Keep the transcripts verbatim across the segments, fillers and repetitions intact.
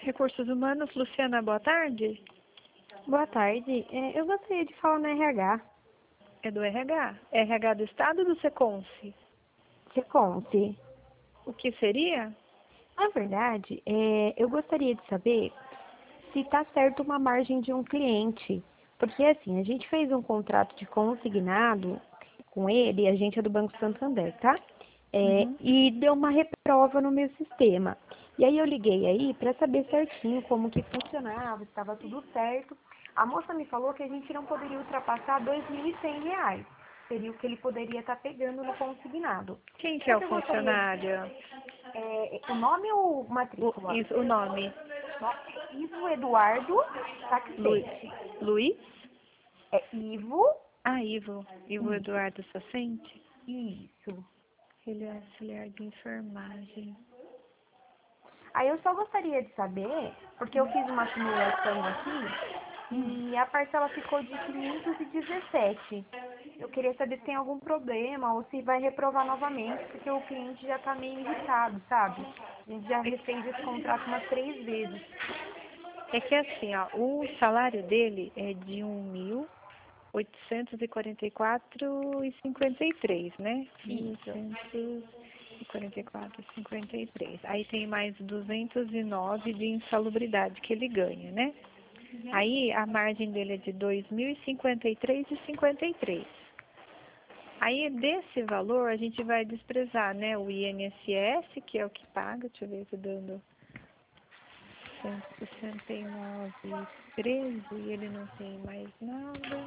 Recursos Humanos, Luciana, boa tarde. Boa tarde. É, eu gostaria de falar no R H. É do R H? R H do Estado ou do Seconce? Seconce. O que seria? Na verdade, é, eu gostaria de saber se está certo uma margem de um cliente. Porque, assim, a gente fez um contrato de consignado com ele, a gente é do Banco Santander, tá? É, Uhum. e deu uma reprova no meu sistema. E aí eu liguei aí para saber certinho como que funcionava, se estava tudo certo. A moça me falou que a gente não poderia ultrapassar dois mil e cem reais. Seria o que ele poderia estar pegando no consignado. Quem que Só é o que eu gostaria de... funcionário? É, o nome ou O, matrícula? isso, o nome? Ivo Eduardo Luiz. Saxente. Luiz? É Ivo. Ah, Ivo. Ivo Isso. Eduardo Sacente? Isso. Ele é auxiliar de enfermagem. Aí eu só gostaria de saber, porque eu fiz uma simulação aqui e a parcela ficou de quinhentos e dezessete. Eu queria saber se tem algum problema ou se vai reprovar novamente, porque o cliente já está meio irritado, sabe? A gente já refez esse contrato umas três vezes. É que assim, ó, o salário dele é de um mil oitocentos e quarenta e quatro e cinquenta e três, né? Mil Isso. oitocentos e quarenta e quatro e cinquenta e três. Aí tem mais duzentos e nove de insalubridade que ele ganha, né? Aí a margem dele é de dois mil e cinquenta e três e cinquenta e três. Aí desse valor a gente vai desprezar, né, o I N S S, que é o que paga, deixa eu ver, tô dando cento e sessenta e nove e treze, e ele não tem mais nada.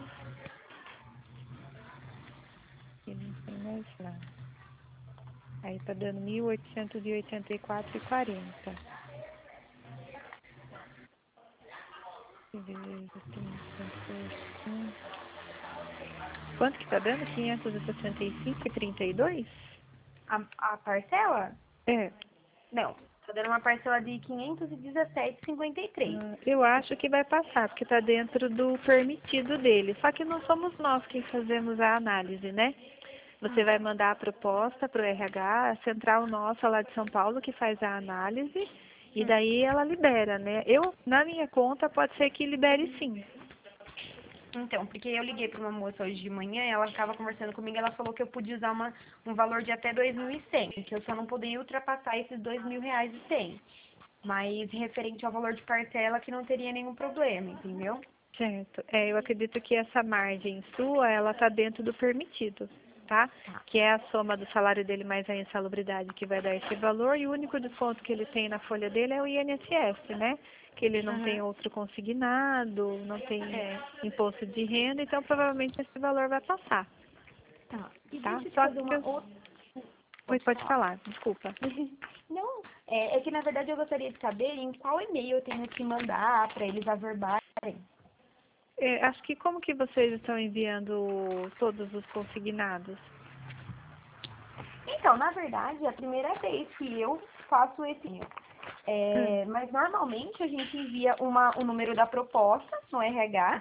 Ele não tem mais nada. Aí tá dando mil oitocentos e oitenta e quatro e quarenta. Dividido por trinta por um. Quanto que tá dando? quinhentos e sessenta e cinco e trinta e dois? A, a parcela? É. Não. Tá dando uma parcela de quinhentos e dezessete e cinquenta e três. Ah, eu acho que vai passar, porque está dentro do permitido dele. Só que não somos nós quem fazemos a análise, né? Você vai mandar a proposta para o R H, a central nossa lá de São Paulo que faz a análise, e daí ela libera, né? Eu, na minha conta, pode ser que libere sim. Então, porque eu liguei para uma moça hoje de manhã, ela estava conversando comigo, ela falou que eu podia usar uma, um valor de até dois mil e cem, que eu só não poderia ultrapassar esses dois mil reais e cem. Mas referente ao valor de parcela, que não teria nenhum problema, entendeu? Certo. É, eu acredito que essa margem sua, ela está dentro do permitido, tá? Tá. Que é a soma do salário dele mais a insalubridade que vai dar esse valor, e o único desconto que ele tem na folha dele é o I N S S, né? Que ele não tem Aham. outro consignado, não tem É. imposto de renda, então provavelmente esse valor vai passar, Tá. E tá? deixa eu te Só fazer que uma eu... outra. Oi, Pode pode falar. falar, desculpa. Não, é, é que na verdade eu gostaria de saber em qual e-mail eu tenho que mandar para eles averbarem. É, acho que como que vocês estão enviando todos os consignados? Então, na verdade, é a primeira vez que eu faço esse. Hum. É, mas normalmente a gente envia uma, o número da proposta no R H,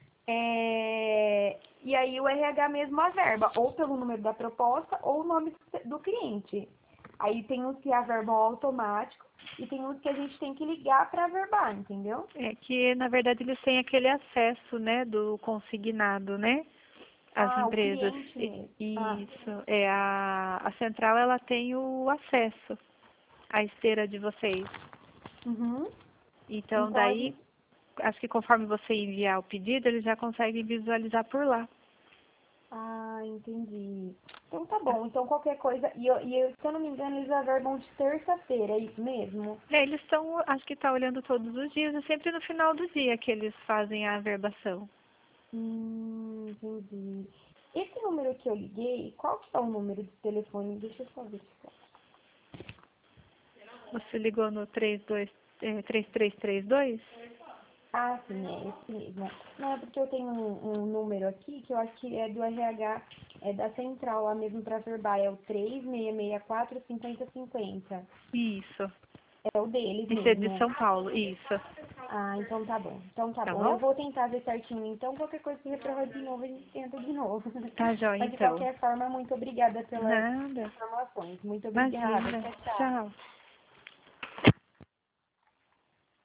é, e aí o R H mesmo averba, ou pelo número da proposta ou o nome do, do cliente. Aí tem uns que averbam automático e tem uns que a gente tem que ligar para averbar, entendeu? É que, na verdade, eles têm aquele acesso, né, do consignado, né? As Ah, o empresas. cliente E- mesmo. Ah, Isso. É, a, a central, ela tem o acesso à esteira de vocês. uhum. Então, Então a daí, gente. acho que conforme você enviar o pedido, eles já conseguem visualizar por lá. Ah, entendi. Então tá Tá? bom. Então qualquer coisa. E, eu, e eu, se eu não me engano, eles averbam de terça-feira, é isso mesmo? É, eles estão, acho que está olhando todos os dias, é sempre no final do dia que eles fazem a averbação. Hum, entendi. Esse número que eu liguei, qual que é o número de telefone? Deixa eu só verificar. Você ligou no trinta e dois, é, três três três dois? Ah, sim, é esse mesmo. Não, é porque eu tenho um, um número aqui que eu acho que é do R H, é da central lá mesmo para verbar, é o três seis seis quatro cinco zero cinco zero. Isso. É o deles Esse é de mesmo. São Paulo, isso. Ah, então tá bom. Então tá Tá bom. Eu bom? vou tentar ver certinho. Então, qualquer coisa que reprovar de novo, a gente tenta de novo. Tá jóia, Mas de então. qualquer forma, muito obrigada pelas Nada. informações. Muito obrigada. Imagina. Tchau, tchau. Tchau.